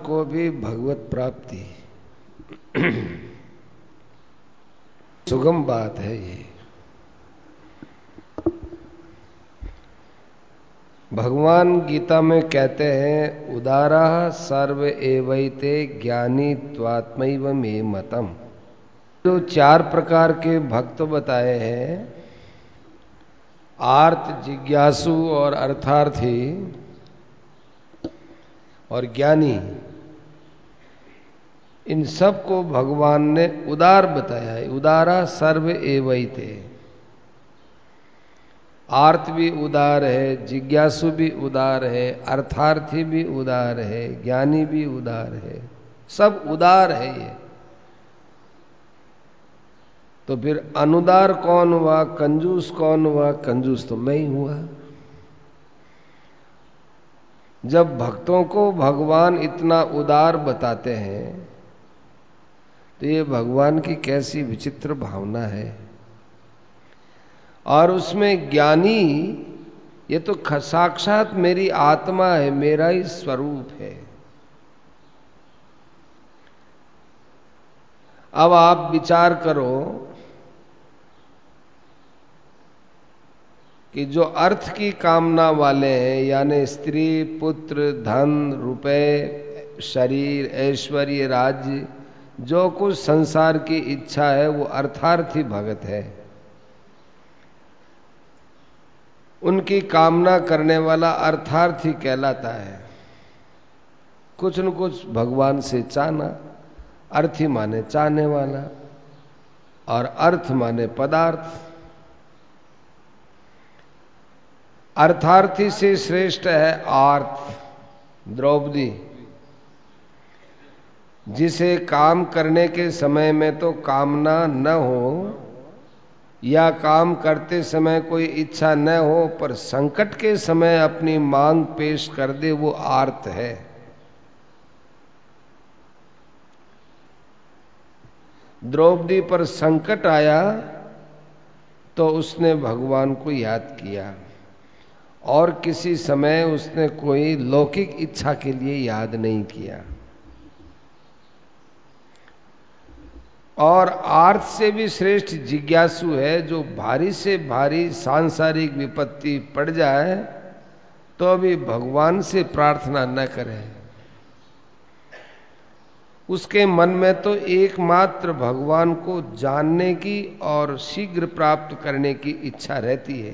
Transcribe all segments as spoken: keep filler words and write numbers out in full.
को भी भगवत प्राप्ति सुगम बात है। ये भगवान गीता में कहते हैं, उदारा सर्व एवैते ज्ञानी त्वात्मैव मे मतम। जो चार प्रकार के भक्त बताए हैं, आर्त, जिज्ञासु और अर्थार्थी और ज्ञानी, इन सब को भगवान ने उदार बताया है। उदारा सर्व एवैते। आर्त भी उदार है, जिज्ञासु भी उदार है, अर्थार्थी भी उदार है, ज्ञानी भी उदार है, सब उदार है ये। तो फिर अनुदार कौन हुआ, कंजूस कौन हुआ? कंजूस तो मैं ही हुआ। जब भक्तों को भगवान इतना उदार बताते हैं तो ये भगवान की कैसी विचित्र भावना है। और उसमें ज्ञानी, ये तो साक्षात मेरी आत्मा है, मेरा ही स्वरूप है। अब आप विचार करो कि जो अर्थ की कामना वाले हैं, यानी स्त्री, पुत्र, धन, रुपए, शरीर, ऐश्वर्य, राज्य, जो कुछ संसार की इच्छा है, वो अर्थार्थी भगत है। उनकी कामना करने वाला अर्थार्थी कहलाता है। कुछ न कुछ भगवान से चाहना। अर्थी माने चाहने वाला और अर्थ माने पदार्थ। अर्थार्थी से श्रेष्ठ है आर्त, द्रौपदी, जिसे काम करने के समय में तो कामना न हो या काम करते समय कोई इच्छा न हो, पर संकट के समय अपनी मांग पेश कर दे, वो आर्त है। द्रौपदी पर संकट आया तो उसने भगवान को याद किया, और किसी समय उसने कोई लौकिक इच्छा के लिए याद नहीं किया। और आर्त से भी श्रेष्ठ जिज्ञासु है, जो भारी से भारी सांसारिक विपत्ति पड़ जाए तो भी भगवान से प्रार्थना न करे। उसके मन में तो एकमात्र भगवान को जानने की और शीघ्र प्राप्त करने की इच्छा रहती है।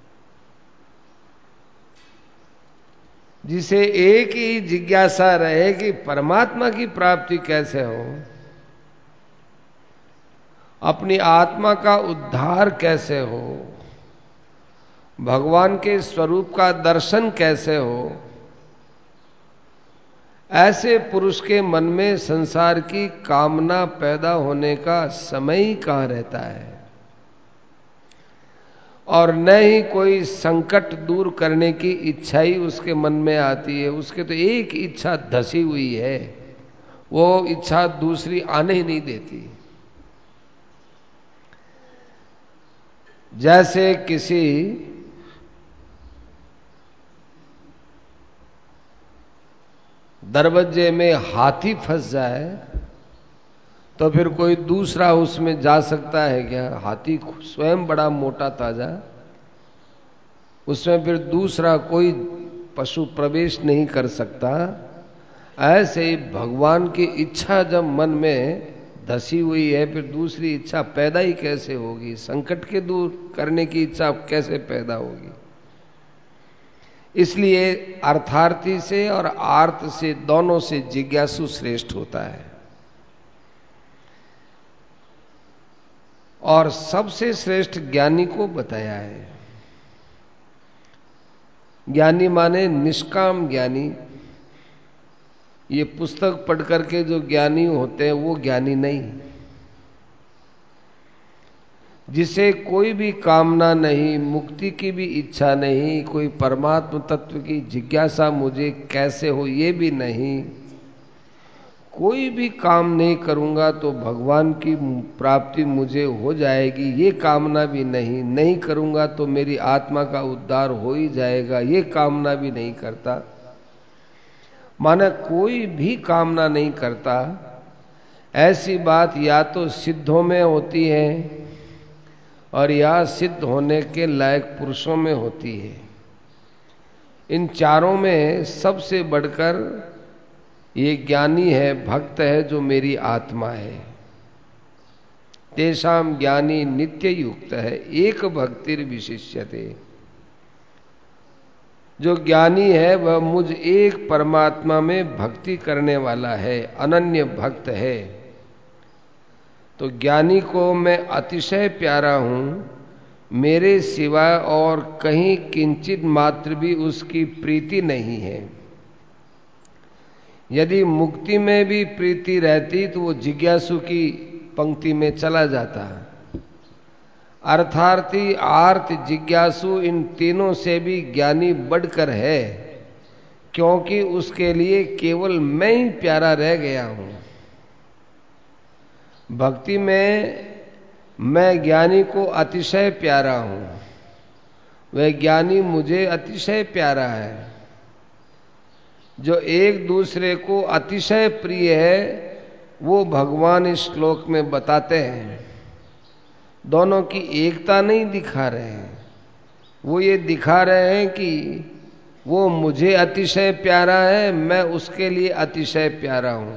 जिसे एक ही जिज्ञासा रहे कि परमात्मा की प्राप्ति कैसे हो, अपनी आत्मा का उद्धार कैसे हो, भगवान के स्वरूप का दर्शन कैसे हो, ऐसे पुरुष के मन में संसार की कामना पैदा होने का समय ही कहाँ रहता है। और न ही कोई संकट दूर करने की इच्छा ही उसके मन में आती है। उसके तो एक इच्छा धसी हुई है, वो इच्छा दूसरी आने ही नहीं देती। जैसे किसी दरवाजे में हाथी फंस जाए तो फिर कोई दूसरा उसमें जा सकता है क्या? हाथी स्वयं बड़ा मोटा ताजा, उसमें फिर दूसरा कोई पशु प्रवेश नहीं कर सकता। ऐसे ही भगवान की इच्छा जब मन में धसी हुई है, फिर दूसरी इच्छा पैदा ही कैसे होगी? संकट के दूर करने की इच्छा कैसे पैदा होगी? इसलिए अर्थार्थी से और आर्त से, दोनों से जिज्ञासु श्रेष्ठ होता है। और सबसे श्रेष्ठ ज्ञानी को बताया है। ज्ञानी माने निष्काम ज्ञानी। ये पुस्तक पढ़ करके जो ज्ञानी होते हैं वो ज्ञानी नहीं। जिसे कोई भी कामना नहीं, मुक्ति की भी इच्छा नहीं, कोई परमात्म तत्व की जिज्ञासा मुझे कैसे हो ये भी नहीं, कोई भी काम नहीं करूंगा तो भगवान की प्राप्ति मुझे हो जाएगी ये कामना भी नहीं, नहीं करूंगा तो मेरी आत्मा का उद्धार हो ही जाएगा ये कामना भी नहीं करता, माने कोई भी कामना नहीं करता, ऐसी बात या तो सिद्धों में होती है और या सिद्ध होने के लायक पुरुषों में होती है। इन चारों में सबसे बढ़कर ये ज्ञानी है, भक्त है, जो मेरी आत्मा है। तेषाम ज्ञानी नित्य युक्त है, एक भक्तिर विशिष्यते। जो ज्ञानी है वह मुझ एक परमात्मा में भक्ति करने वाला है, अनन्य भक्त है। तो ज्ञानी को मैं अतिशय प्यारा हूं, मेरे सिवा और कहीं किंचित मात्र भी उसकी प्रीति नहीं है। यदि मुक्ति में भी प्रीति रहती तो वो जिज्ञासु की पंक्ति में चला जाता। अर्थार्थी, आर्त, जिज्ञासु, इन तीनों से भी ज्ञानी बढ़कर है, क्योंकि उसके लिए केवल मैं ही प्यारा रह गया हूं। भक्ति में मैं ज्ञानी को अतिशय प्यारा हूं, वह ज्ञानी मुझे अतिशय प्यारा है। जो एक दूसरे को अतिशय प्रिय है वो भगवान इस श्लोक में बताते हैं। दोनों की एकता नहीं दिखा रहे हैं, वो ये दिखा रहे हैं कि वो मुझे अतिशय प्यारा है, मैं उसके लिए अतिशय प्यारा हूं।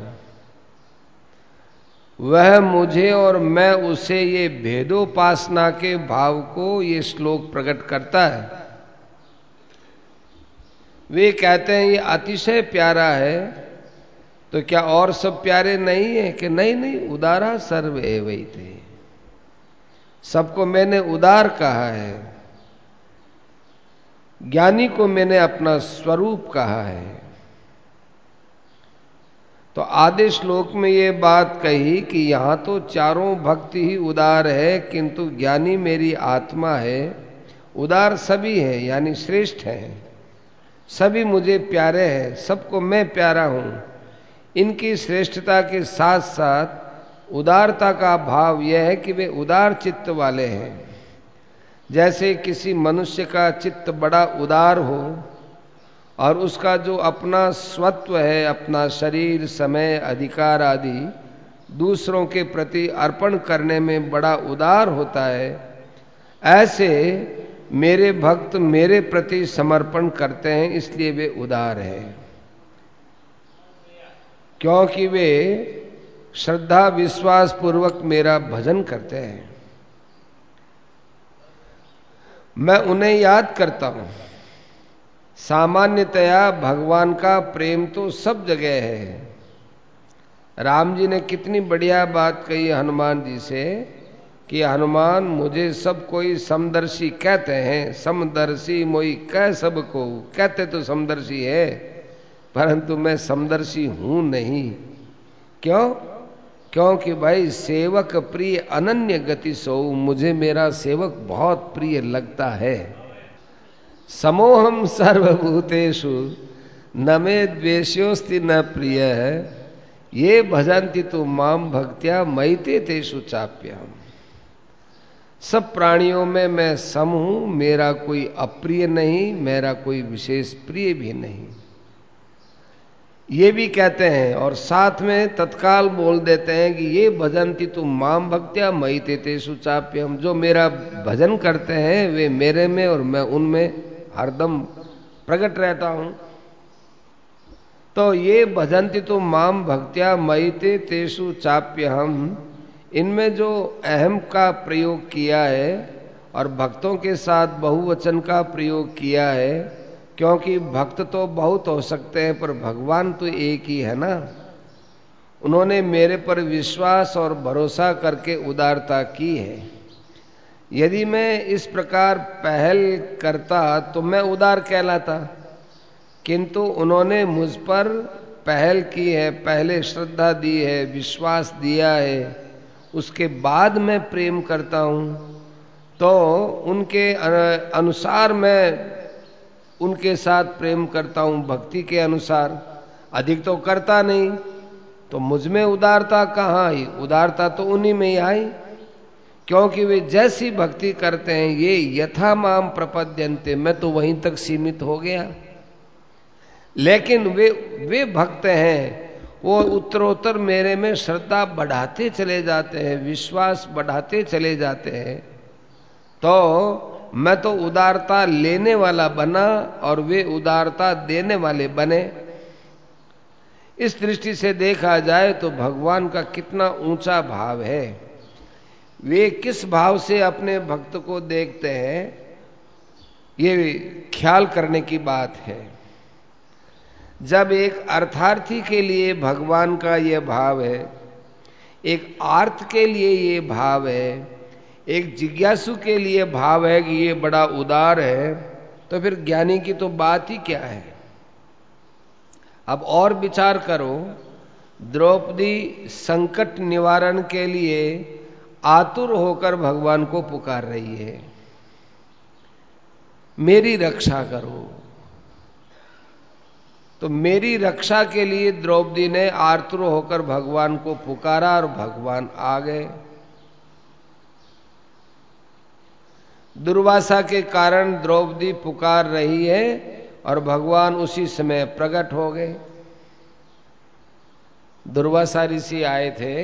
वह मुझे और मैं उसे, ये भेदोपासना के भाव को ये श्लोक प्रकट करता है। वे कहते हैं ये अतिशय प्यारा है, तो क्या और सब प्यारे नहीं है? कि नहीं नहीं, उदारा सर्व एवैते, सबको मैंने उदार कहा है। ज्ञानी को मैंने अपना स्वरूप कहा है। तो आधे श्लोक में ये बात कही कि यहां तो चारों भक्ति ही उदार है, किंतु ज्ञानी मेरी आत्मा है। उदार सभी है, यानी श्रेष्ठ है, सभी मुझे प्यारे हैं, सबको मैं प्यारा हूं। इनकी श्रेष्ठता के साथ साथ उदारता का भाव यह है कि वे उदार चित्त वाले हैं। जैसे किसी मनुष्य का चित्त बड़ा उदार हो और उसका जो अपना स्वत्व है, अपना शरीर, समय, अधिकार आदि दूसरों के प्रति अर्पण करने में बड़ा उदार होता है, ऐसे मेरे भक्त मेरे प्रति समर्पण करते हैं, इसलिए वे उदार हैं। क्योंकि वे श्रद्धा विश्वास पूर्वक मेरा भजन करते हैं। मैं उन्हें याद करता हूं। सामान्यतया भगवान का प्रेम तो सब जगह है। राम जी ने कितनी बढ़िया बात कही हनुमान जी से कि हनुमान, मुझे सब कोई समदर्शी कहते हैं, समदर्शी मोई कह सबको। कहते तो समदर्शी है, परंतु मैं समदर्शी हूं नहीं। क्यों? क्योंकि भाई सेवक प्रिय अनन्य गति सो, मुझे मेरा सेवक बहुत प्रिय लगता है। समोहम सर्वभूतेषु न मे द्वेष्योस्ति न प्रिय, ये भजन्ति तो माम भक्त्या मयिते तेषु चाप्यहम्। सब प्राणियों में मैं सम हूं, मेरा कोई अप्रिय नहीं, मेरा कोई विशेष प्रिय भी नहीं, ये भी कहते हैं। और साथ में तत्काल बोल देते हैं कि ये भजन्ति तो माम भक्त्या मयिते तेषु चाप्यहम्। जो मेरा भजन करते हैं वे मेरे में और मैं उनमें हरदम प्रकट रहता हूं। तो ये भजन्ति तो माम भक्त्या मयिते तेषु चाप्यहम्, इनमें जो अहम का प्रयोग किया है और भक्तों के साथ बहुवचन का प्रयोग किया है, क्योंकि भक्त तो बहुत हो सकते हैं पर भगवान तो एक ही है ना। उन्होंने मेरे पर विश्वास और भरोसा करके उदारता की है। यदि मैं इस प्रकार पहल करता तो मैं उदार कहलाता, किंतु उन्होंने मुझ पर पहल की है, पहले श्रद्धा दी है, विश्वास दिया है, उसके बाद मैं प्रेम करता हूं। तो उनके अनुसार मैं उनके साथ प्रेम करता हूं, भक्ति के अनुसार, अधिक तो करता नहीं। तो मुझ में उदारता कहाँ आई? उदारता तो उन्हीं में ही आई, क्योंकि वे जैसी भक्ति करते हैं, ये यथा माम प्रपद्यन्ते, मैं तो वहीं तक सीमित हो गया। लेकिन वे वे भक्त हैं वो उत्तरोत्तर मेरे में श्रद्धा बढ़ाते चले जाते हैं, विश्वास बढ़ाते चले जाते हैं। तो मैं तो उदारता लेने वाला बना और वे उदारता देने वाले बने। इस दृष्टि से देखा जाए तो भगवान का कितना ऊंचा भाव है। वे किस भाव से अपने भक्त को देखते हैं, ये ख्याल करने की बात है। जब एक अर्थार्थी के लिए भगवान का ये भाव है, एक आर्त के लिए ये भाव है, एक जिज्ञासु के लिए भाव है कि ये बड़ा उदार है, तो फिर ज्ञानी की तो बात ही क्या है। अब और विचार करो, द्रौपदी संकट निवारण के लिए आतुर होकर भगवान को पुकार रही है, मेरी रक्षा करो। तो मेरी रक्षा के लिए द्रौपदी ने आतुर होकर भगवान को पुकारा और भगवान आ गए। दुर्वासा के कारण द्रौपदी पुकार रही है और भगवान उसी समय प्रकट हो गए। दुर्वासा ऋषि आए थे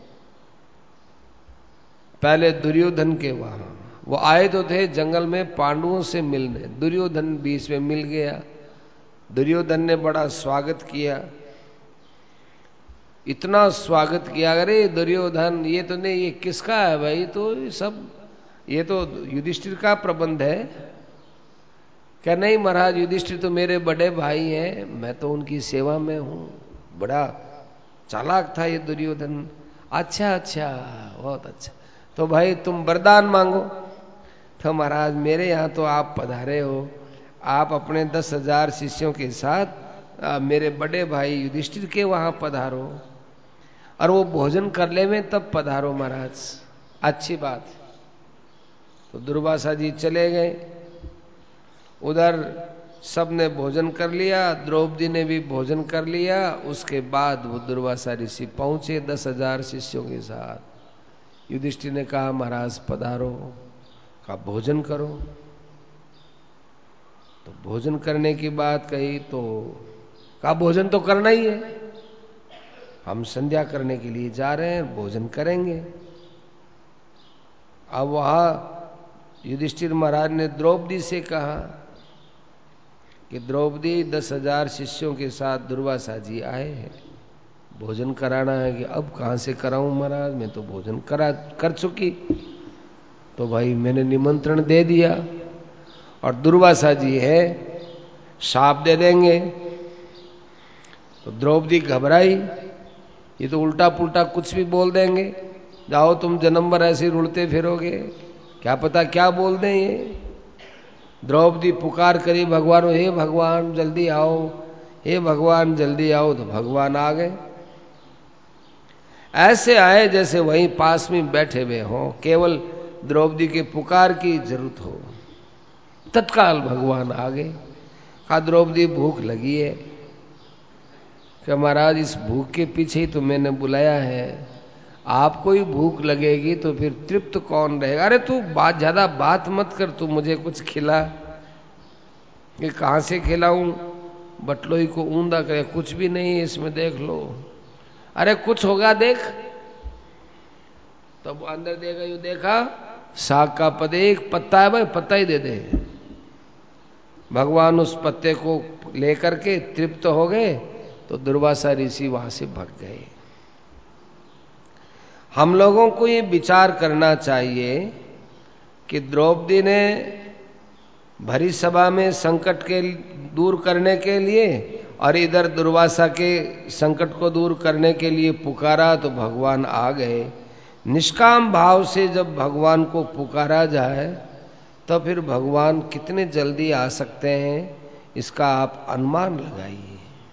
पहले दुर्योधन के वहां। वो आए तो थे जंगल में पांडवों से मिलने, दुर्योधन बीच में मिल गया। दुर्योधन ने बड़ा स्वागत किया, इतना स्वागत किया, अरे दुर्योधन ये तो नहीं, ये किसका है भाई, तो ये सब ये तो युधिष्ठिर का प्रबंध है। क्या नहीं महाराज, युधिष्ठिर तो मेरे बड़े भाई हैं, मैं तो उनकी सेवा में हूं। बड़ा चालाक था ये दुर्योधन। अच्छा अच्छा, बहुत अच्छा, तो भाई तुम वरदान मांगो। तो महाराज मेरे यहाँ तो आप पधारे हो, आप अपने दस हजार शिष्यों के साथ आ, मेरे बड़े भाई युधिष्ठिर के वहां पधारो और वो भोजन कर ले में तब पधारो महाराज, अच्छी बात। तो दुर्वासा जी चले गए, उधर सबने भोजन कर लिया, द्रौपदी ने भी भोजन कर लिया। उसके बाद वो दुर्वासा ऋषि पहुंचे दस हजार शिष्यों के साथ। युधिष्ठिर ने कहा महाराज पधारो, कहा भोजन करो। तो भोजन करने की बात कही तो कहा भोजन तो करना ही है, हम संध्या करने के लिए जा रहे हैं, भोजन करेंगे। अब वहां युधिष्ठिर महाराज ने द्रौपदी से कहा कि द्रौपदी दस हजार शिष्यों के साथ दुर्वासा जी आए हैं, भोजन कराना है। कि अब कहां से कराऊं महाराज, मैं तो भोजन करा कर चुकी। तो भाई मैंने निमंत्रण दे दिया और दुर्वासा जी है शाप दे देंगे। तो द्रौपदी घबराई, ये तो उल्टा पुल्टा कुछ भी बोल देंगे, जाओ तुम जन्म भर ऐसे रुलते फिरोगे, क्या पता क्या बोल दें ये। द्रौपदी पुकार करी भगवान, हे भगवान जल्दी आओ, हे भगवान जल्दी आओ। तो भगवान आ गए, ऐसे आए जैसे वहीं पास में बैठे हुए हों, केवल द्रौपदी के पुकार की जरूरत हो। तत्काल भगवान आ गए। कहा द्रौपदी भूख लगी है। कि महाराज इस भूख के पीछे ही तो मैंने बुलाया है, आपको ही भूख लगेगी तो फिर तृप्त कौन रहेगा। अरे तू बात ज्यादा बात मत कर, तू मुझे कुछ खिला। ये कहां से खिलाऊं, बटलोई को ऊंधा करे, कुछ भी नहीं है इसमें, देख लो। अरे कुछ होगा देख। तब तो अंदर देखा, यू देखा साग का पत्ते, एक पत्ता है भाई, पत्ता ही दे दे। भगवान उस पत्ते को लेकर के तृप्त हो गए। तो दुर्वासा ऋषि वहां से भाग गए। हम लोगों को ये विचार करना चाहिए कि द्रौपदी ने भरी सभा में संकट के दूर करने के लिए और इधर दुर्वासा के संकट को दूर करने के लिए पुकारा, तो भगवान आ गए। निष्काम भाव से जब भगवान को पुकारा जाए तो फिर भगवान कितने जल्दी आ सकते हैं, इसका आप अनुमान लगाइए।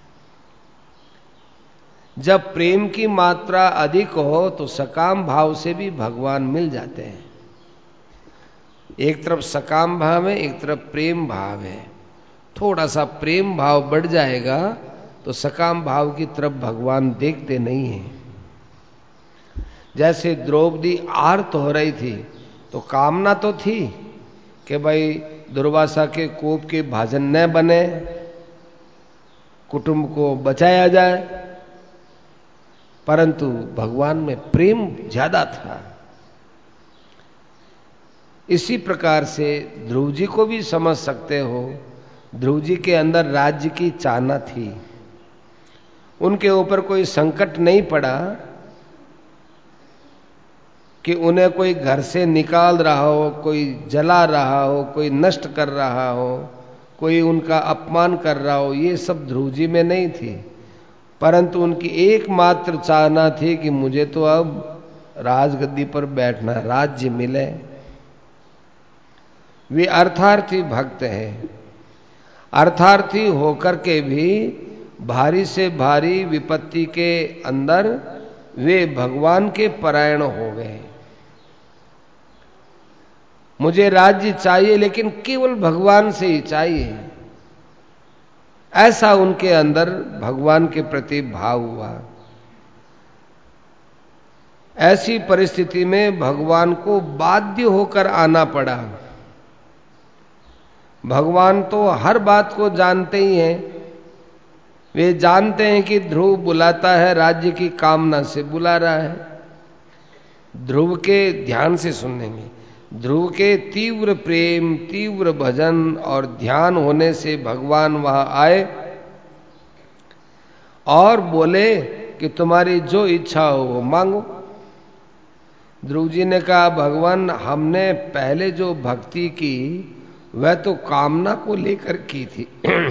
जब प्रेम की मात्रा अधिक हो तो सकाम भाव से भी भगवान मिल जाते हैं। एक तरफ सकाम भाव है, एक तरफ प्रेम भाव है। थोड़ा सा प्रेम भाव बढ़ जाएगा तो सकाम भाव की तरफ भगवान देखते नहीं हैं। जैसे द्रौपदी आर्त हो रही थी तो कामना तो थी कि भाई दुर्वासा के कोप के भाजन न बने, कुटुंब को बचाया जाए, परंतु भगवान में प्रेम ज्यादा था। इसी प्रकार से ध्रुव जी को भी समझ सकते हो। ध्रुव जी के अंदर राज्य की चाहना थी, उनके ऊपर कोई संकट नहीं पड़ा कि उन्हें कोई घर से निकाल रहा हो, कोई जला रहा हो, कोई नष्ट कर रहा हो, कोई उनका अपमान कर रहा हो। ये सब ध्रुव जी में नहीं थी, परंतु उनकी एकमात्र चाहना थी कि मुझे तो अब राजगद्दी पर बैठना, राज्य मिले। वे अर्थार्थी भक्त हैं। अर्थार्थी होकर के भी भारी से भारी विपत्ति के अंदर वे भगवान के परायण हो गए। मुझे राज्य चाहिए, लेकिन केवल भगवान से ही चाहिए, ऐसा उनके अंदर भगवान के प्रति भाव हुआ। ऐसी परिस्थिति में भगवान को बाध्य होकर आना पड़ा। भगवान तो हर बात को जानते ही हैं। वे जानते हैं कि ध्रुव बुलाता है राज्य की कामना से बुला रहा है। ध्रुव के ध्यान से सुनेंगे। ध्रुव के तीव्र प्रेम, तीव्र भजन और ध्यान होने से भगवान वहां आए और बोले कि तुम्हारी जो इच्छा हो वो मांगो। ध्रुव जी ने कहा, भगवान हमने पहले जो भक्ति की वह तो कामना को लेकर की थी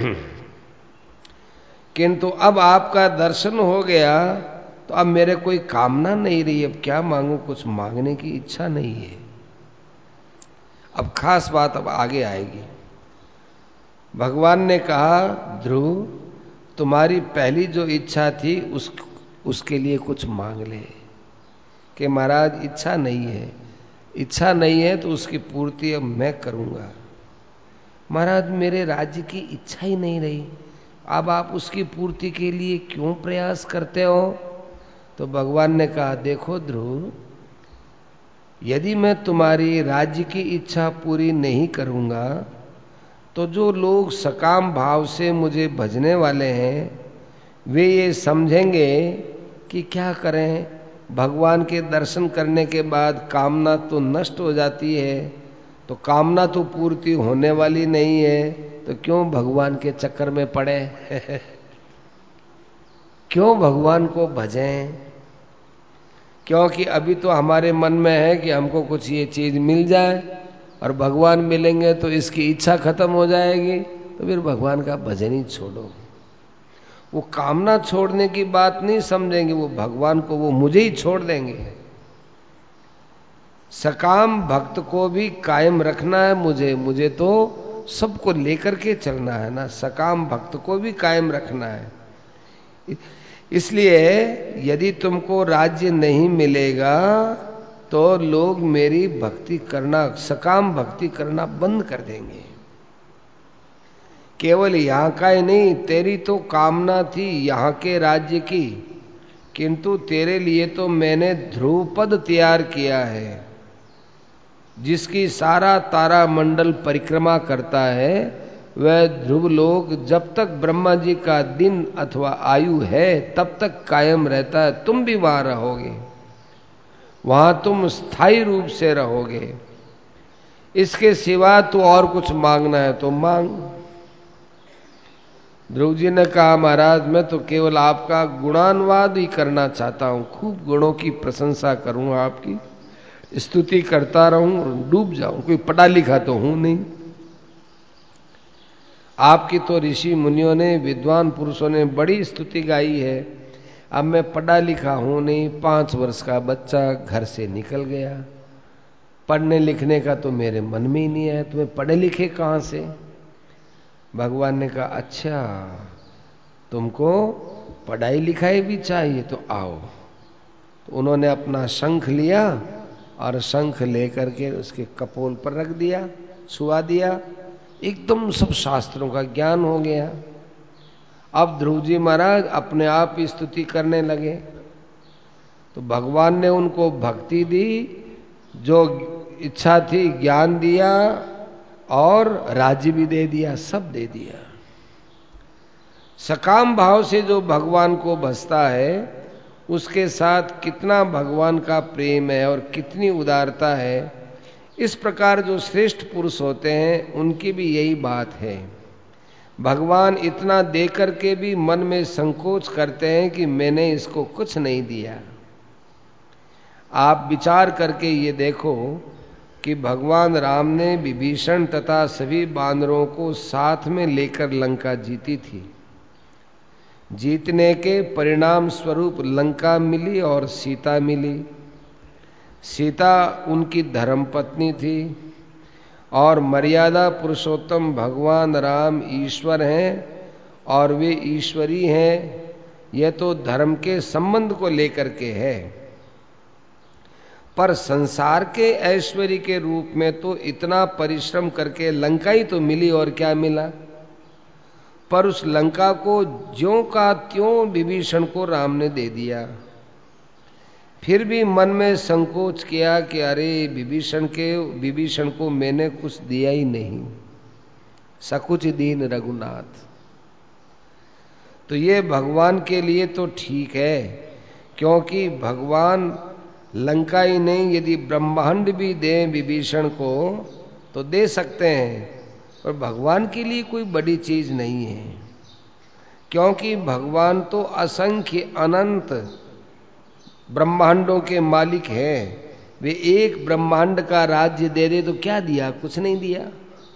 किंतु अब आपका दर्शन हो गया तो अब मेरे कोई कामना नहीं रही। अब क्या मांगू, कुछ मांगने की इच्छा नहीं है। अब खास बात अब आगे आएगी। भगवान ने कहा, ध्रुव तुम्हारी पहली जो इच्छा थी उस उसके लिए कुछ मांग ले। कि महाराज इच्छा नहीं है, इच्छा नहीं है तो उसकी पूर्ति अब मैं करूंगा। महाराज मेरे राज्य की इच्छा ही नहीं रही, अब आप उसकी पूर्ति के लिए क्यों प्रयास करते हो? तो भगवान ने कहा, देखो ध्रुव, यदि मैं तुम्हारी राज्य की इच्छा पूरी नहीं करूंगा तो जो लोग सकाम भाव से मुझे भजने वाले हैं वे ये समझेंगे कि क्या करें, भगवान के दर्शन करने के बाद कामना तो नष्ट हो जाती है, तो कामना तो पूर्ति होने वाली नहीं है, तो क्यों भगवान के चक्कर में पड़े क्यों भगवान को भजें? क्योंकि अभी तो हमारे मन में है कि हमको कुछ ये चीज मिल जाए और भगवान मिलेंगे तो इसकी इच्छा खत्म हो जाएगी, तो फिर भगवान का भजन ही छोड़ो। वो कामना छोड़ने की बात नहीं समझेंगे, वो भगवान को, वो मुझे ही छोड़ देंगे। सकाम भक्त को भी कायम रखना है मुझे, मुझे तो सबको लेकर के चलना है ना। सकाम भक्त को भी कायम रखना है। इसलिए यदि तुमको राज्य नहीं मिलेगा तो लोग मेरी भक्ति करना, सकाम भक्ति करना बंद कर देंगे। केवल यहां का ही नहीं, तेरी तो कामना थी यहां के राज्य की, किंतु तेरे लिए तो मैंने ध्रुवपद तैयार किया है, जिसकी सारा तारा मंडल परिक्रमा करता है। वह ध्रुव लोक जब तक ब्रह्मा जी का दिन अथवा आयु है तब तक कायम रहता है। तुम भी वहां रहोगे, वहां तुम स्थायी रूप से रहोगे। इसके सिवा तो और कुछ मांगना है तो मांग। ध्रुव जी ने कहा, महाराज मैं तो केवल आपका गुणानुवाद ही करना चाहता हूं, खूब गुणों की प्रशंसा करूं, आपकी स्तुति करता रहूं और डूब जाऊं। कोई पढ़ा लिखा तो हूं नहीं। आपकी तो ऋषि मुनियों ने, विद्वान पुरुषों ने बड़ी स्तुति गाई है। अब मैं पढ़ा लिखा हूं नहीं, पांच वर्ष का बच्चा घर से निकल गया, पढ़ने लिखने का तो मेरे मन में ही नहीं है, तुम्हें पढ़े लिखे कहां से? भगवान ने कहा, अच्छा तुमको पढ़ाई लिखाई भी चाहिए तो आओ। तो उन्होंने अपना शंख लिया और शंख लेकर के उसके कपोल पर रख दिया, छुआ दिया, एकदम सब शास्त्रों का ज्ञान हो गया। अब ध्रुव जी महाराज अपने आप ही स्तुति करने लगे। तो भगवान ने उनको भक्ति दी, जो इच्छा थी ज्ञान दिया और राज्य भी दे दिया, सब दे दिया। सकाम भाव से जो भगवान को भजता है उसके साथ कितना भगवान का प्रेम है और कितनी उदारता है। इस प्रकार जो श्रेष्ठ पुरुष होते हैं उनकी भी यही बात है। भगवान इतना दे करके भी मन में संकोच करते हैं कि मैंने इसको कुछ नहीं दिया। आप विचार करके ये देखो कि भगवान राम ने विभीषण तथा सभी बानरों को साथ में लेकर लंका जीती थी। जीतने के परिणाम स्वरूप लंका मिली और सीता मिली। सीता उनकी धर्मपत्नी थी और मर्यादा पुरुषोत्तम भगवान राम ईश्वर हैं और वे ईश्वरी हैं। यह तो धर्म के संबंध को लेकर के है, पर संसार के ऐश्वर्य के रूप में तो इतना परिश्रम करके लंका ही तो मिली और क्या मिला। पर उस लंका को ज्यों का त्यों विभीषण को राम ने दे दिया। फिर भी मन में संकोच किया कि अरे विभीषण के विभीषण को मैंने कुछ दिया ही नहीं, सकुच दीन रघुनाथ। तो ये भगवान के लिए तो ठीक है, क्योंकि भगवान लंका ही नहीं यदि ब्रह्मांड भी दें विभीषण को तो दे सकते हैं, पर भगवान के लिए कोई बड़ी चीज नहीं है। क्योंकि भगवान तो असंख्य अनंत ब्रह्मांडों के मालिक हैं। वे एक ब्रह्मांड का राज्य दे दे तो क्या दिया, कुछ नहीं दिया।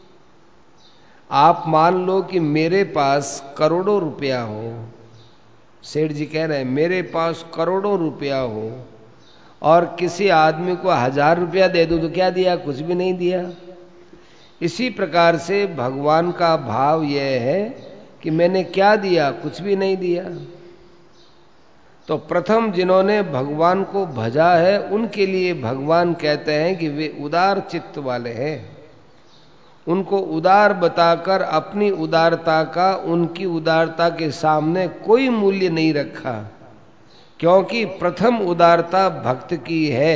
आप मान लो कि मेरे पास करोड़ों रुपया हो, सेठ जी कह रहे हैं मेरे पास करोड़ों रुपया हो और किसी आदमी को हजार रुपया दे दूं तो क्या दिया, कुछ भी नहीं दिया। इसी प्रकार से भगवान का भाव यह है कि मैंने क्या दिया, कुछ भी नहीं दिया। तो प्रथम जिन्होंने भगवान को भजा है उनके लिए भगवान कहते हैं कि वे उदार चित्त वाले हैं। उनको उदार बताकर अपनी उदारता का उनकी उदारता के सामने कोई मूल्य नहीं रखा, क्योंकि प्रथम उदारता भक्त की है।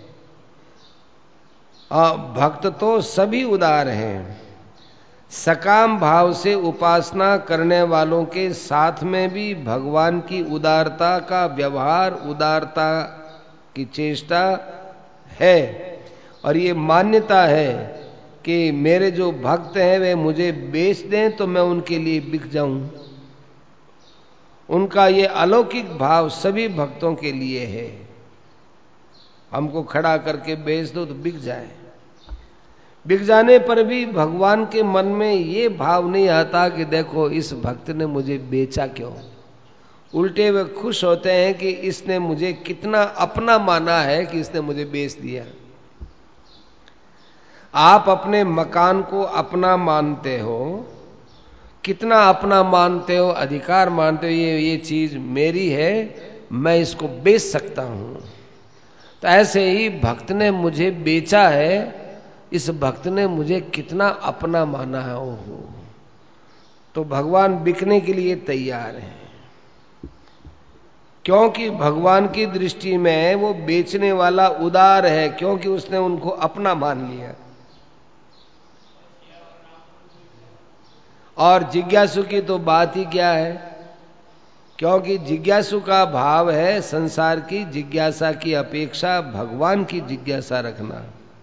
आ, भक्त तो सभी उदार हैं। सकाम भाव से उपासना करने वालों के साथ में भी भगवान की उदारता का व्यवहार, उदारता की चेष्टा है। और ये मान्यता है कि मेरे जो भक्त हैं वे मुझे बेच दें तो मैं उनके लिए बिक जाऊं। उनका ये अलौकिक भाव सभी भक्तों के लिए है। हमको खड़ा करके बेच दो तो बिक जाए। बिक जाने पर भी भगवान के मन में ये भाव नहीं आता कि देखो इस भक्त ने मुझे बेचा क्यों। उल्टे वे खुश होते हैं कि इसने मुझे कितना अपना माना है कि इसने मुझे बेच दिया। आप अपने मकान को अपना मानते हो, कितना अपना मानते हो, अधिकार मानते हो, ये ये चीज मेरी है, मैं इसको बेच सकता हूं। तो ऐसे ही भक्त ने मुझे बेचा है, इस भक्त ने मुझे कितना अपना माना है। ओहो, तो भगवान बिकने के लिए तैयार हैं, क्योंकि भगवान की दृष्टि में वो बेचने वाला उदार है, क्योंकि उसने उनको अपना मान लिया। और जिज्ञासु की तो बात ही क्या है, क्योंकि जिज्ञासु का भाव है संसार की जिज्ञासा की अपेक्षा भगवान की जिज्ञासा रखना,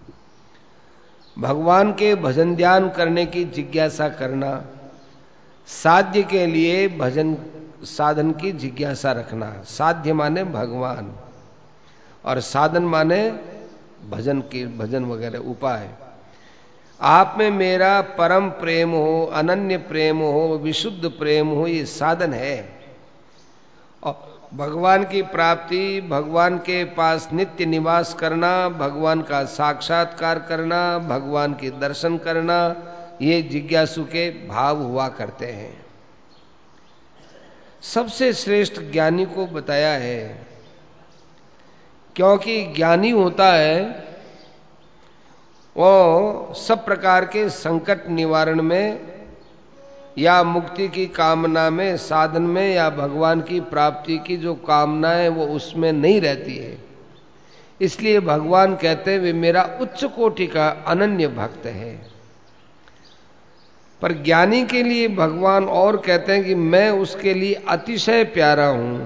भगवान के भजन ध्यान करने की जिज्ञासा करना, साध्य के लिए भजन साधन की जिज्ञासा रखना। साध्य माने भगवान और साधन माने भजन के भजन वगैरह उपाय। आप में मेरा परम प्रेम हो, अनन्य प्रेम हो, विशुद्ध प्रेम हो, ये साधन है। और भगवान की प्राप्ति, भगवान के पास नित्य निवास करना, भगवान का साक्षात्कार करना, भगवान के दर्शन करना, ये जिज्ञासु के भाव हुआ करते हैं। सबसे श्रेष्ठ ज्ञानी को बताया है, क्योंकि ज्ञानी होता है वो सब प्रकार के संकट निवारण में या मुक्ति की कामना में, साधन में या भगवान की प्राप्ति की जो कामना है वो उसमें नहीं रहती है। इसलिए भगवान कहते हैं वे मेरा उच्च कोटि का अनन्य भक्त है। पर ज्ञानी के लिए भगवान और कहते हैं कि मैं उसके लिए अतिशय प्यारा हूं,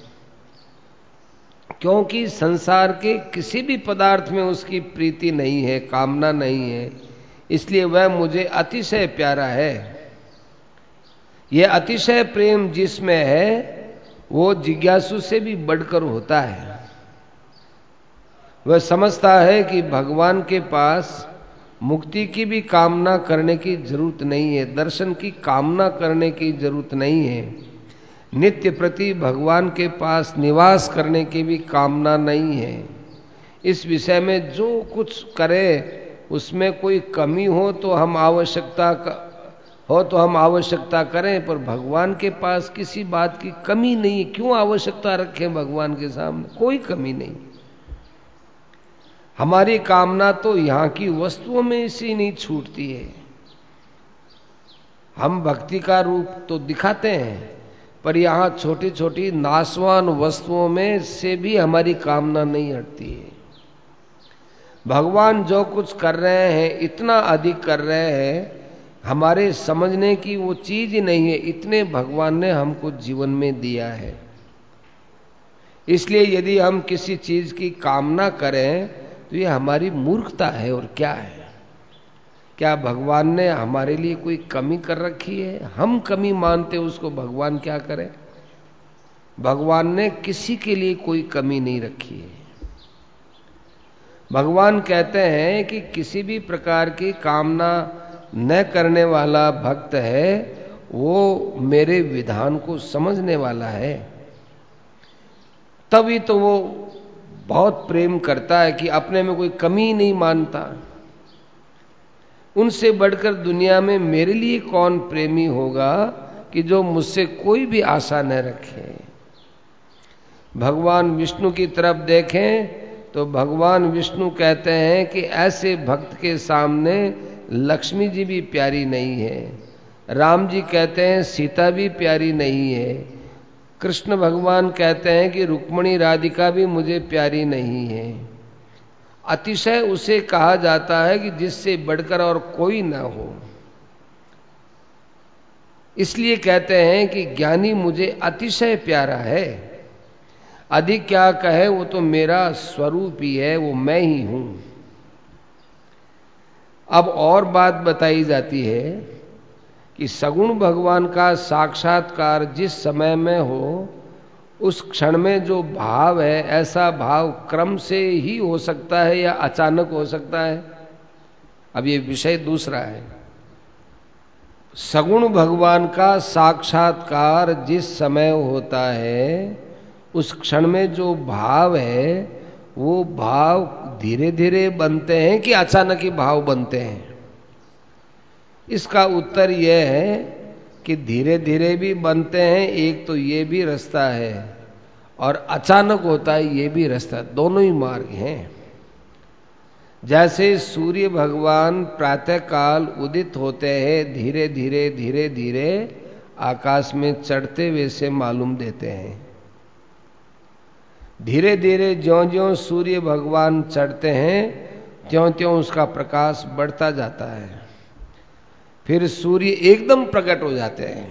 क्योंकि संसार के किसी भी पदार्थ में उसकी प्रीति नहीं है, कामना नहीं है, इसलिए वह मुझे अतिशय प्यारा है। यह अतिशय प्रेम जिसमें है वो जिज्ञासु से भी बढ़कर होता है। वह समझता है कि भगवान के पास मुक्ति की भी कामना करने की जरूरत नहीं है, दर्शन की कामना करने की जरूरत नहीं है, नित्य प्रति भगवान के पास निवास करने की भी कामना नहीं है। इस विषय में जो कुछ करे उसमें कोई कमी हो तो हम आवश्यकता हो तो हम आवश्यकता करें, पर भगवान के पास किसी बात की कमी नहीं। क्यों आवश्यकता रखें भगवान के सामने? कोई कमी नहीं। हमारी कामना तो यहां की वस्तुओं में इसी नहीं छूटती है। हम भक्ति का रूप तो दिखाते हैं, पर यहां छोटी छोटी नाशवान वस्तुओं में से भी हमारी कामना नहीं हटती है। भगवान जो कुछ कर रहे हैं इतना अधिक कर रहे हैं, हमारे समझने की वो चीज ही नहीं है, इतने भगवान ने हमको जीवन में दिया है। इसलिए यदि हम किसी चीज की कामना करें तो ये हमारी मूर्खता है। और क्या है? क्या भगवान ने हमारे लिए कोई कमी कर रखी है? हम कमी मानते उसको, भगवान क्या करे? भगवान ने किसी के लिए कोई कमी नहीं रखी है। भगवान कहते हैं कि किसी भी प्रकार की कामना न करने वाला भक्त है वो मेरे विधान को समझने वाला है। तभी तो वो बहुत प्रेम करता है कि अपने में कोई कमी नहीं मानता। उनसे बढ़कर दुनिया में मेरे लिए कौन प्रेमी होगा कि जो मुझसे कोई भी आशा न रखे। भगवान विष्णु की तरफ देखें तो भगवान विष्णु कहते हैं कि ऐसे भक्त के सामने लक्ष्मी जी भी प्यारी नहीं है। राम जी कहते हैं सीता भी प्यारी नहीं है। कृष्ण भगवान कहते हैं कि रुक्मिणी राधिका भी मुझे प्यारी नहीं है। अतिशय उसे कहा जाता है कि जिससे बढ़कर और कोई ना हो। इसलिए कहते हैं कि ज्ञानी मुझे अतिशय प्यारा है। अधिक क्या कहे, वो तो मेरा स्वरूप ही है, वो मैं ही हूं। अब और बात बताई जाती है कि सगुण भगवान का साक्षात्कार जिस समय में हो उस क्षण में जो भाव है, ऐसा भाव क्रम से ही हो सकता है या अचानक हो सकता है। अब ये विषय दूसरा है। सगुण भगवान का साक्षात्कार जिस समय होता है उस क्षण में जो भाव है वो भाव धीरे धीरे बनते हैं कि अचानक ही भाव बनते हैं? इसका उत्तर यह है कि धीरे धीरे भी बनते हैं, एक तो ये भी रास्ता है, और अचानक होता है ये भी रास्ता, दोनों ही मार्ग हैं। जैसे सूर्य भगवान प्रातः काल उदित होते हैं, धीरे धीरे धीरे धीरे आकाश में चढ़ते हुए से मालूम देते हैं। धीरे धीरे ज्यों ज्यों सूर्य भगवान चढ़ते हैं त्यों त्यों उसका प्रकाश बढ़ता जाता है, फिर सूर्य एकदम प्रकट हो जाते हैं।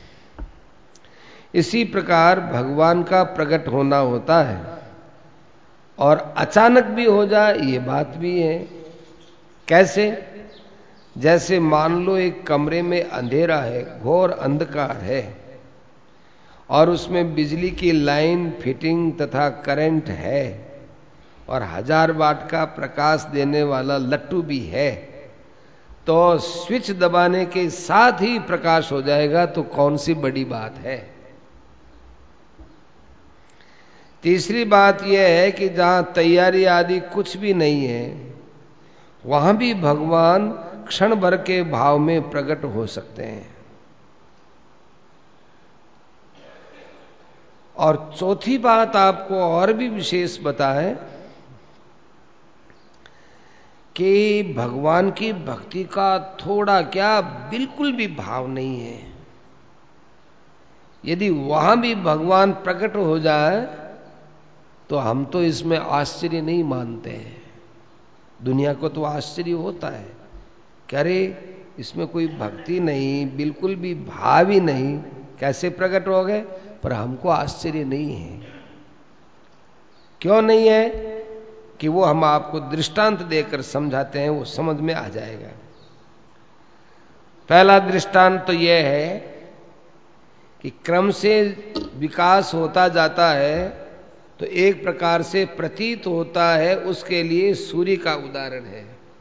इसी प्रकार भगवान का प्रकट होना होता है, और अचानक भी हो जाए ये बात भी है। कैसे? जैसे मान लो एक कमरे में अंधेरा है, घोर अंधकार है, और उसमें बिजली की लाइन फिटिंग तथा करंट है, और हजार वाट का प्रकाश देने वाला लट्टू भी है, तो स्विच दबाने के साथ ही प्रकाश हो जाएगा। तो कौन सी बड़ी बात है? तीसरी बात यह है कि जहां तैयारी आदि कुछ भी नहीं है वहां भी भगवान क्षण भर के भाव में प्रकट हो सकते हैं। और चौथी बात आपको और भी विशेष बताएं कि भगवान की भक्ति का थोड़ा क्या बिल्कुल भी भाव नहीं है। यदि वहां भी भगवान प्रकट हो जाए तो हम तो इसमें आश्चर्य नहीं मानते हैं। दुनिया को तो आश्चर्य होता है कि अरे इसमें कोई भक्ति नहीं, बिल्कुल भी भाव ही नहीं, कैसे प्रकट हो गए? पर हमको आश्चर्य नहीं है। क्यों नहीं है? कि वो हम आपको दृष्टांत देकर समझाते हैं, वो समझ में आ जाएगा। पहला दृष्टांत तो यह है कि क्रम से विकास होता जाता है तो एक प्रकार से प्रतीत होता है, उसके लिए सूर्य का उदाहरण है।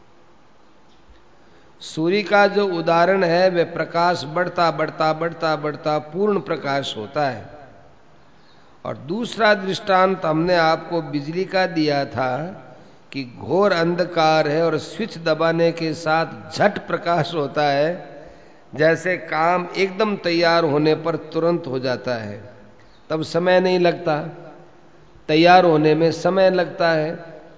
सूर्य का जो उदाहरण है वह प्रकाश बढ़ता बढ़ता बढ़ता बढ़ता पूर्ण प्रकाश होता है। और दूसरा दृष्टांत हमने आपको बिजली का दिया था कि घोर अंधकार है और स्विच दबाने के साथ झट प्रकाश होता है, जैसे काम एकदम तैयार होने पर तुरंत हो जाता है, तब समय नहीं लगता, तैयार होने में समय लगता है।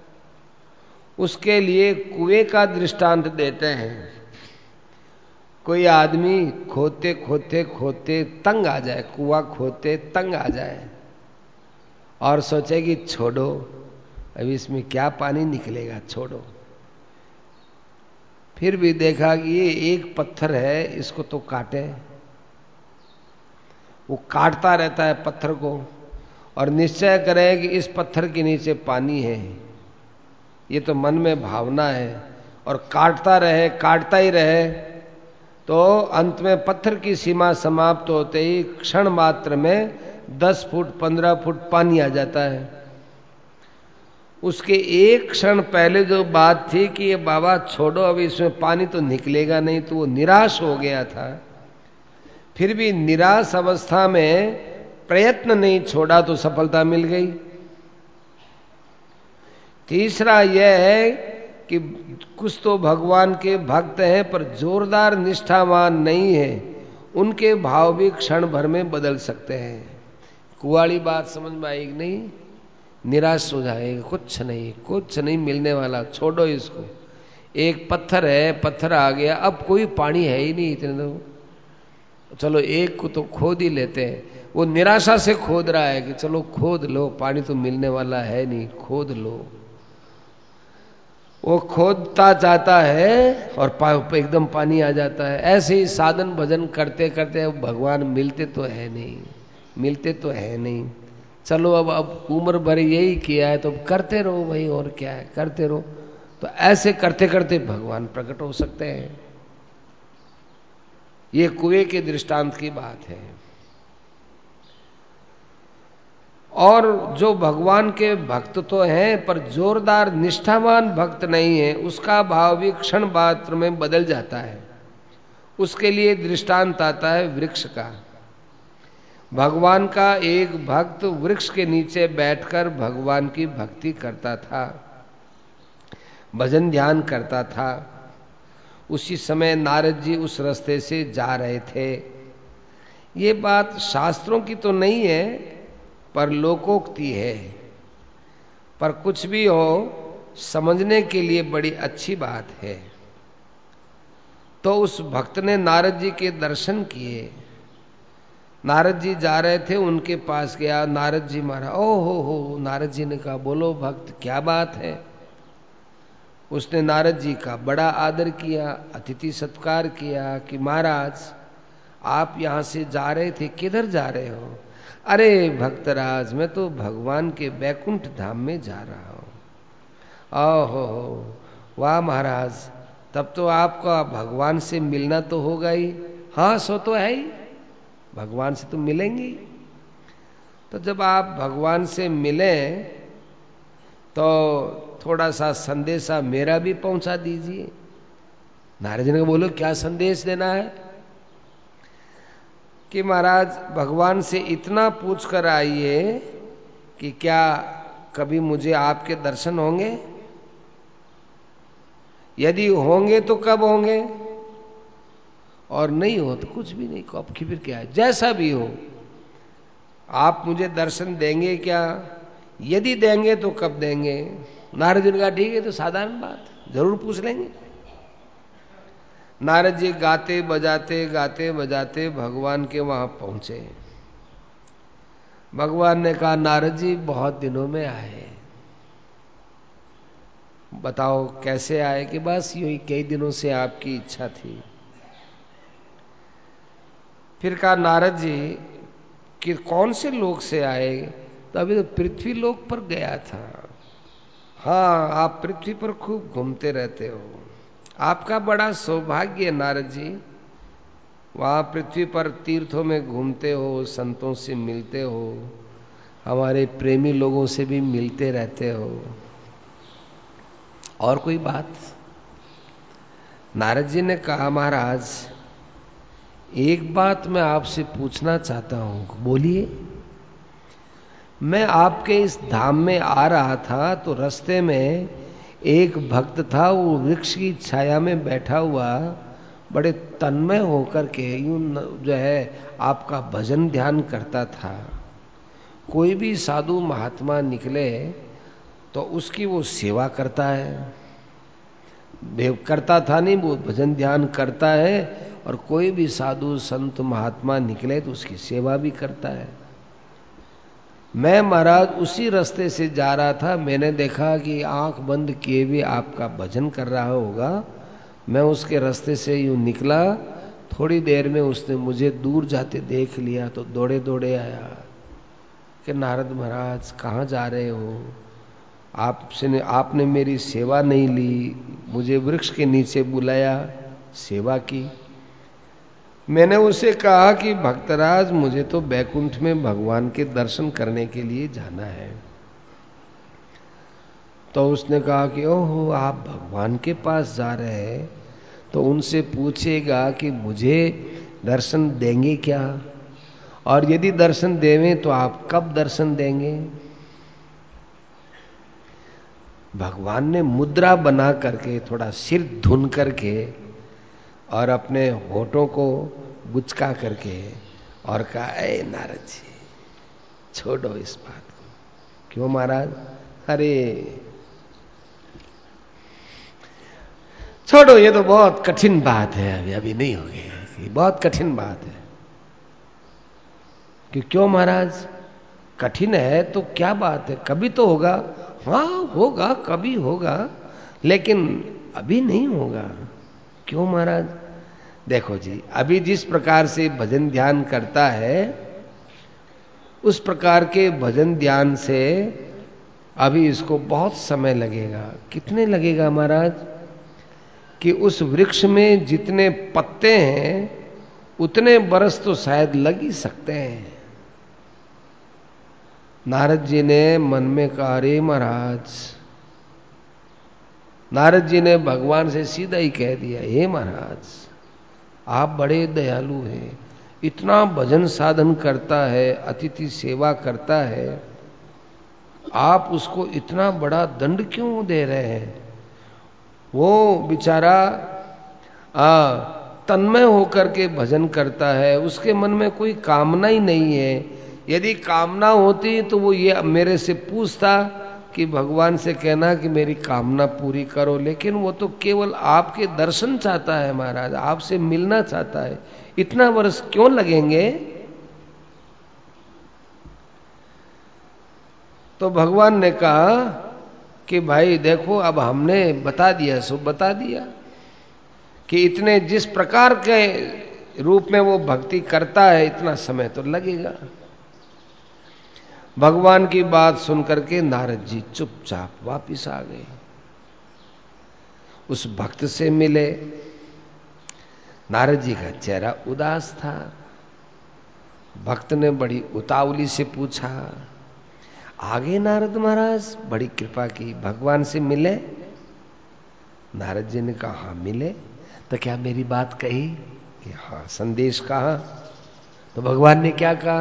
उसके लिए कुएं का दृष्टांत देते हैं। कोई आदमी खोदते खोदते खोदते तंग आ जाए, कुआं खोदते तंग आ जाए और सोचे कि छोड़ो, अभी इसमें क्या पानी निकलेगा, छोड़ो। फिर भी देखा कि ये एक पत्थर है, इसको तो काटे। वो काटता रहता है पत्थर को और निश्चय करे कि इस पत्थर के नीचे पानी है, ये तो मन में भावना है, और काटता रहे काटता ही रहे, तो अंत में पत्थर की सीमा समाप्त होते ही क्षण मात्र में दस फुट पंद्रह फुट पानी आ जाता है। उसके एक क्षण पहले जो बात थी कि ये बाबा छोड़ो, अभी इसमें पानी तो निकलेगा नहीं, तो वो निराश हो गया था। फिर भी निराश अवस्था में प्रयत्न नहीं छोड़ा तो सफलता मिल गई। तीसरा यह है कि कुछ तो भगवान के भक्त हैं पर जोरदार निष्ठावान नहीं है, उनके भाव भी क्षण भर में बदल सकते हैं। कुआड़ी बात समझ में आएगी नहीं? निराश हो जाएगा, कुछ नहीं कुछ नहीं मिलने वाला, छोड़ो इसको। एक पत्थर है, पत्थर आ गया, अब कोई पानी है ही नहीं इतने तो चलो एक को तो खोद ही लेते हैं। वो निराशा से खोद रहा है कि चलो खोद लो, पानी तो मिलने वाला है नहीं, खोद लो। वो खोदता जाता है और पा, एकदम पानी आ जाता है। ऐसे ही साधन भजन करते करते भगवान मिलते तो है नहीं, मिलते तो है नहीं। चलो अब अब उम्र भर यही किया है तो अब करते रहो भाई, और क्या है, करते रहो। तो ऐसे करते करते भगवान प्रकट हो सकते हैं। ये कुएं के दृष्टांत की बात है। और जो भगवान के भक्त तो हैं पर जोरदार निष्ठावान भक्त नहीं है, उसका भाव भी क्षण मात्र में बदल जाता है। उसके लिए दृष्टांत आता है वृक्ष का। भगवान का एक भक्त वृक्ष के नीचे बैठकर भगवान की भक्ति करता था, भजन ध्यान करता था। उसी समय नारद जी उस रास्ते से जा रहे थे। ये बात शास्त्रों की तो नहीं है पर लोकोक्ति है, पर कुछ भी हो समझने के लिए बड़ी अच्छी बात है। तो उस भक्त ने नारद जी के दर्शन किए। नारद जी जा रहे थे, उनके पास गया। नारद जी मारा, ओ हो हो। नारद जी ने कहा, बोलो भक्त, क्या बात है? उसने नारद जी का बड़ा आदर किया, अतिथि सत्कार किया कि महाराज आप यहां से जा रहे थे, किधर जा रहे हो? अरे भक्तराज, मैं तो भगवान के बैकुंठ धाम में जा रहा हूं। ओहो हो, वाह महाराज, तब तो आपका भगवान से मिलना तो होगा ही। हाँ, सो तो है ही, भगवान से तो मिलेंगे। तो जब आप भगवान से मिले तो थोड़ा सा संदेशा मेरा भी पहुंचा दीजिए। नारद जी ने बोलो, क्या संदेश देना है? कि महाराज भगवान से इतना पूछ कर आइए कि क्या कभी मुझे आपके दर्शन होंगे? यदि होंगे तो कब होंगे, और नहीं हो तो कुछ भी नहीं, कब की फिर क्या है, जैसा भी हो आप मुझे दर्शन देंगे क्या? यदि देंगे तो कब देंगे? नारद जी ने कहा, ठीक है, तो साधारण बात, जरूर पूछ लेंगे। नारद जी गाते बजाते गाते बजाते भगवान के वहां पहुंचे। भगवान ने कहा, नारद जी बहुत दिनों में आए, बताओ कैसे आए? कि बस यूं ही कई दिनों से आपकी इच्छा थी। फिर कहा नारद जी कि कौन से लोक से आए? तो अभी तो पृथ्वी लोक पर गया था। हाँ, आप पृथ्वी पर खूब घूमते रहते हो, आपका बड़ा सौभाग्य है नारद जी। वहां पृथ्वी पर तीर्थों में घूमते हो, संतों से मिलते हो, हमारे प्रेमी लोगों से भी मिलते रहते हो। और कोई बात? नारद जी ने कहा महाराज एक बात मैं आपसे पूछना चाहता हूं। बोलिए। मैं आपके इस धाम में आ रहा था तो रास्ते में एक भक्त था, वो वृक्ष की छाया में बैठा हुआ बड़े तन्मय होकर के यूं जो है आपका भजन ध्यान करता था। कोई भी साधु महात्मा निकले तो उसकी वो सेवा करता है, करता था नहीं, वो भजन ध्यान करता है, और कोई भी साधु संत महात्मा निकले तो उसकी सेवा भी करता है। मैं महाराज उसी रास्ते से जा रहा था, मैंने देखा कि आंख बंद किए भी आपका भजन कर रहा होगा। मैं उसके रास्ते से यूं निकला, थोड़ी देर में उसने मुझे दूर जाते देख लिया तो दौड़े दौड़े आया कि नारद महाराज कहाँ जा रहे हो? आपसे ने आपने मेरी सेवा नहीं ली, मुझे वृक्ष के नीचे बुलाया, सेवा की। मैंने उसे कहा कि भक्तराज मुझे तो बैकुंठ में भगवान के दर्शन करने के लिए जाना है। तो उसने कहा कि ओहो आप भगवान के पास जा रहे हैं, तो उनसे पूछेगा कि मुझे दर्शन देंगे क्या, और यदि दर्शन देवें तो आप कब दर्शन देंगे? भगवान ने मुद्रा बना करके थोड़ा सिर धुन करके और अपने होठों को बुचका करके और कहा, ए नारद जी छोड़ो इस बात को। क्यों महाराज? अरे छोड़ो, ये तो बहुत कठिन बात है, अभी अभी नहीं होगी, बहुत कठिन बात है। कि क्यों महाराज? कठिन है तो क्या बात है, कभी तो होगा। हाँ होगा, कभी होगा, लेकिन अभी नहीं होगा। क्यों महाराज? देखो जी, अभी जिस प्रकार से भजन ध्यान करता है उस प्रकार के भजन ध्यान से अभी इसको बहुत समय लगेगा। कितने लगेगा महाराज? कि उस वृक्ष में जितने पत्ते हैं उतने बरस तो शायद लग ही सकते हैं। नारद जी ने मन में कहा, अरे महाराज, नारद जी ने भगवान से सीधा ही कह दिया, हे महाराज आप बड़े दयालु हैं, इतना भजन साधन करता है, अतिथि सेवा करता है, आप उसको इतना बड़ा दंड क्यों दे रहे हैं? वो बेचारा आ तन्मय होकर के भजन करता है, उसके मन में कोई कामना ही नहीं है। यदि कामना होती तो वो ये मेरे से पूछता कि भगवान से कहना कि मेरी कामना पूरी करो, लेकिन वो तो केवल आपके दर्शन चाहता है महाराज, आपसे मिलना चाहता है। इतना वर्ष क्यों लगेंगे? तो भगवान ने कहा कि भाई देखो, अब हमने बता दिया सो बता दिया कि इतने जिस प्रकार के रूप में वो भक्ति करता है इतना समय तो लगेगा। भगवान की बात सुनकर के नारद जी चुपचाप वापिस आ गए। उस भक्त से मिले। नारद जी का चेहरा उदास था। भक्त ने बड़ी उतावली से पूछा, आगे नारद महाराज? बड़ी कृपा की, भगवान से मिले? नारद जी ने कहा, हाँ मिले। तो क्या मेरी बात कही? कि हाँ। संदेश कहा? तो भगवान ने क्या कहा?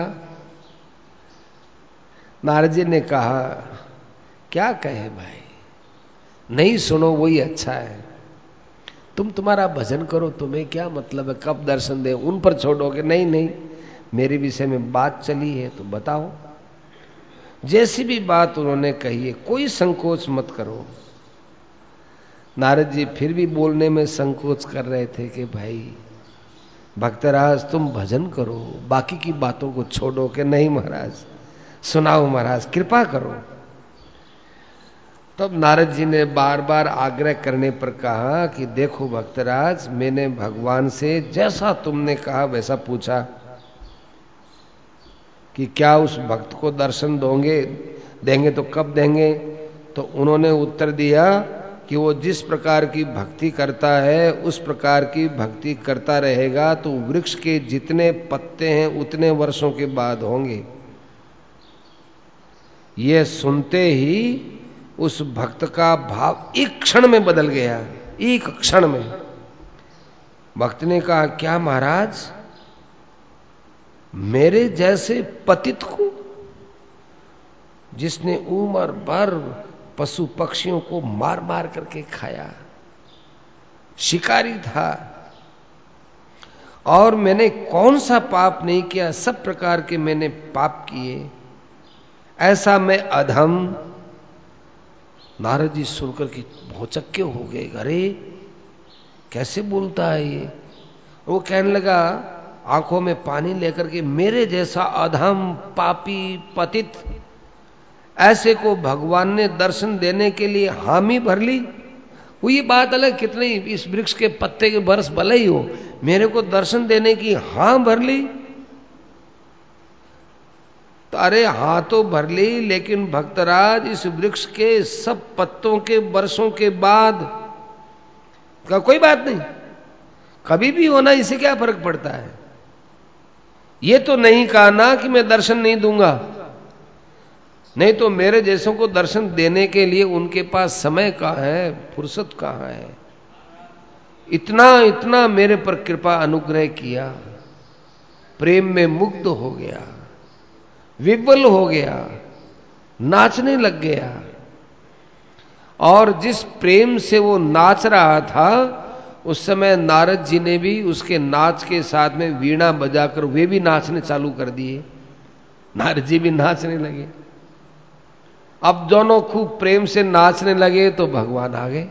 नारद जी ने कहा, क्या कहे भाई, नहीं सुनो वही अच्छा है। तुम तुम्हारा भजन करो, तुम्हें क्या मतलब है कब दर्शन दे, उन पर छोड़ोगे? नहीं नहीं, मेरे विषय में बात चली है तो बताओ। जैसी भी बात उन्होंने कही है, कोई संकोच मत करो। नारद जी फिर भी बोलने में संकोच कर रहे थे कि भाई भक्तराज तुम भजन करो, बाकी की बातों को छोड़ो। कि नहीं महाराज, सुनाओ महाराज, कृपा करो। तब नारद जी ने बार बार आग्रह करने पर कहा कि देखो भक्तराज, मैंने भगवान से जैसा तुमने कहा वैसा पूछा, कि क्या उस भक्त को दर्शन दोगे, देंगे तो कब देंगे? तो उन्होंने उत्तर दिया कि वो जिस प्रकार की भक्ति करता है उस प्रकार की भक्ति करता रहेगा तो वृक्ष के जितने पत्ते हैं उतने वर्षों के बाद होंगे। ये सुनते ही उस भक्त का भाव एक क्षण में बदल गया, एक क्षण में। भक्त ने कहा, क्या महाराज, मेरे जैसे पतित को, जिसने उम्र भर पशु पक्षियों को मार मार करके खाया, शिकारी था, और मैंने कौन सा पाप नहीं किया, सब प्रकार के मैंने पाप किए, ऐसा मैं अधम। नारद जी सुनकर के भौचक्के हो गए, अरे कैसे बोलता है ये। वो कहने लगा, आंखों में पानी लेकर के, मेरे जैसा अधम पापी पतित, ऐसे को भगवान ने दर्शन देने के लिए हामी भर ली। वो ये बात अलग, कितने इस वृक्ष के पत्ते के बरस भले ही हो, मेरे को दर्शन देने की हां भर ली। तो अरे हां तो भर ली, लेकिन भक्तराज इस वृक्ष के सब पत्तों के वर्षों के बाद का कोई बात नहीं, कभी भी होना, इससे क्या फर्क पड़ता है। ये तो नहीं कहा ना कि मैं दर्शन नहीं दूंगा, नहीं तो मेरे जैसों को दर्शन देने के लिए उनके पास समय कहां है, फुर्सत कहां है। इतना इतना मेरे पर कृपा अनुग्रह किया, प्रेम में मुग्ध हो गया, विह्वल हो गया, नाचने लग गया। और जिस प्रेम से वो नाच रहा था, उस समय नारद जी ने भी उसके नाच के साथ में वीणा बजाकर वे भी नाचने चालू कर दिए। नारद जी भी नाचने लगे। अब दोनों खूब प्रेम से नाचने लगे तो भगवान आ गए।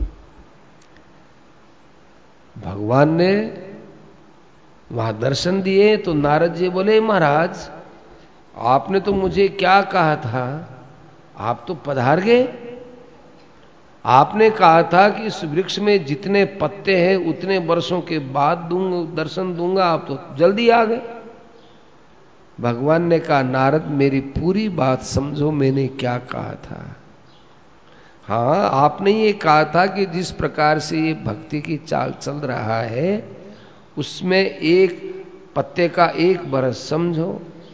भगवान ने वहां दर्शन दिए तो नारद जी बोले, महाराज आपने तो मुझे क्या कहा था, आप तो पधार गए। आपने कहा था कि इस वृक्ष में जितने पत्ते हैं उतने वर्षों के बाद दूंगा, दर्शन दूंगा, आप तो जल्दी आ गए। भगवान ने कहा, नारद मेरी पूरी बात समझो, मैंने क्या कहा था। हाँ, आपने ये कहा था कि जिस प्रकार से ये भक्ति की चाल चल रहा है उसमें एक पत्ते का एक बरस समझो।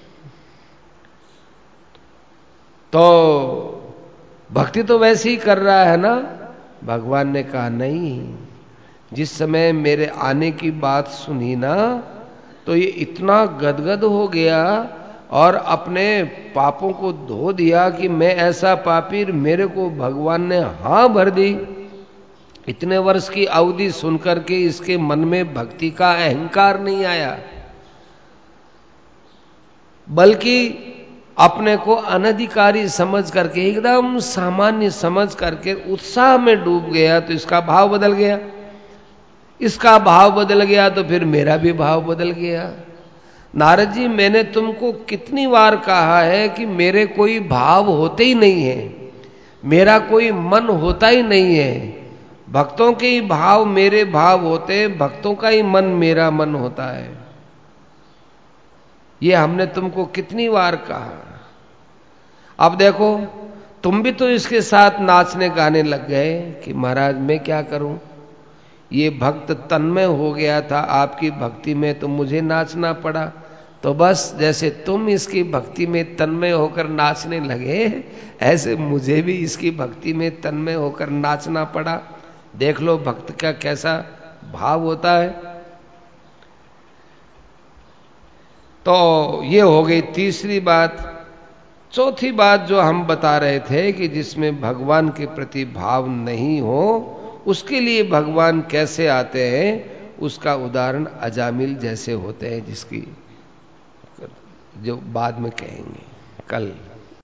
तो भक्ति तो वैसे ही कर रहा है ना। भगवान ने कहा, नहीं, जिस समय मेरे आने की बात सुनी ना तो ये इतना गदगद हो गया और अपने पापों को धो दिया कि मैं ऐसा पापी, मेरे को भगवान ने हां भर दी। इतने वर्ष की अवधि सुनकर के इसके मन में भक्ति का अहंकार नहीं आया, बल्कि अपने को अनधिकारी समझ करके, एकदम सामान्य समझ करके उत्साह में डूब गया। तो इसका भाव बदल गया, इसका भाव बदल गया तो फिर मेरा भी भाव बदल गया। नारद जी, मैंने तुमको कितनी बार कहा है कि मेरे कोई भाव होते ही नहीं है, मेरा कोई मन होता ही नहीं है। भक्तों के ही भाव मेरे भाव होते हैं, भक्तों का ही मन मेरा मन होता है। ये हमने तुमको कितनी बार कहा। अब देखो, तुम भी तो इसके साथ नाचने गाने लग गए कि महाराज मैं क्या करूं, ये भक्त तन्मय हो गया था आपकी भक्ति में तो मुझे नाचना पड़ा। तो बस जैसे तुम इसकी भक्ति में तन्मय होकर नाचने लगे, ऐसे मुझे भी इसकी भक्ति में तन्मय होकर नाचना पड़ा। देख लो भक्त का कैसा भाव होता है। तो ये हो गई तीसरी बात। चौथी बात जो हम बता रहे थे कि जिसमें भगवान के प्रति भाव नहीं हो उसके लिए भगवान कैसे आते हैं, उसका उदाहरण अजामिल जैसे होते हैं, जिसकी जो बाद में कहेंगे कल।